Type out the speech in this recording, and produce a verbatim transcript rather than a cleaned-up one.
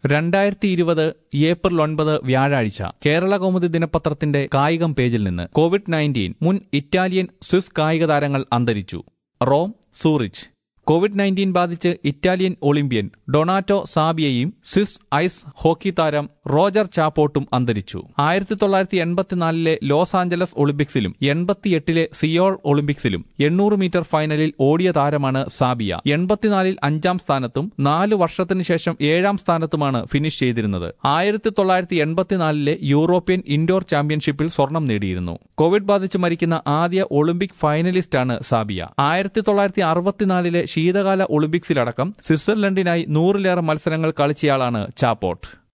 രണ്ടായിരത്തി ഇരുപത് ഏപ്രിൽ ഒൻപത് വ്യാഴാഴ്ച കേരള കൗമുദി ദിനപത്രത്തിന്റെ കായികം പേജിൽ നിന്ന് കോവിഡ് നയൻറ്റീൻ മുൻ ഇറ്റാലിയൻ സ്വിസ് കായിക താരങ്ങൾ അന്തരിച്ചു. Rome, Zurich. കോവിഡ് നയൻറ്റീൻ ബാധിച്ച് ഇറ്റാലിയൻ ഒളിമ്പ്യൻ ഡൊണാറ്റോ സാബിയയും സ്വിസ് ഐസ് ഹോക്കി താരം റോജർ ചാപ്പോട്ടും അന്തരിച്ചു. ആയിരത്തി തൊള്ളായിരത്തി എൺപത്തിനാലിലെ ലോസ് ആഞ്ചലസ് ഒളിമ്പിക്സിലും എൺപത്തിയെട്ടിലെ സിയോൾ ഒളിമ്പിക്സിലും എണ്ണൂറ് മീറ്റർ ഫൈനലിൽ ഓടിയ താരമാണ് സാബിയ. എൺപത്തിനാലിൽ അഞ്ചാം സ്ഥാനത്തും നാല് വർഷത്തിനു ശേഷം ഏഴാം സ്ഥാനത്തുമാണ് ഫിനിഷ് ചെയ്തിരുന്നത്. ആയിരത്തി തൊള്ളായിരത്തി എൺപത്തിനാലിലെ യൂറോപ്യൻ ഇൻഡോർ ചാമ്പ്യൻഷിപ്പിൽ സ്വർണം നേടിയിരുന്നു. കോവിഡ് ബാധിച്ച് മരിക്കുന്ന ആദ്യ ഒളിമ്പിക് ഫൈനലിസ്റ്റാണ് സാബിയ. ആയിരത്തി തൊള്ളായിരത്തി അറുപത്തിനാലിലെ ശീതകാല ഒളിമ്പിക്സിലടക്കം സ്വിറ്റ്സർലൻഡിനായി നൂറിലേറെ മത്സരങ്ങൾ കളിച്ചയാളാണ് ചാപ്പോട്ട്.